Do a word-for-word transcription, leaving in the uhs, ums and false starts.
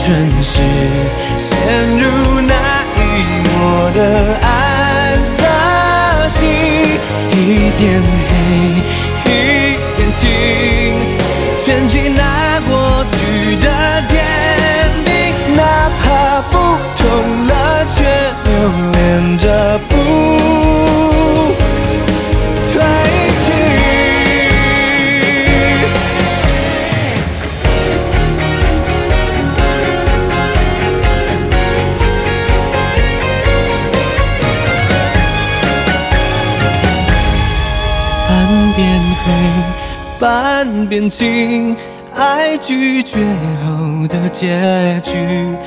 顺势陷入那一抹的暗色系，一点黑，一点晴，圈起那过去的点滴，哪怕不痛了，却留恋着不退去。半边黑，半边青，爱拒绝后的结局。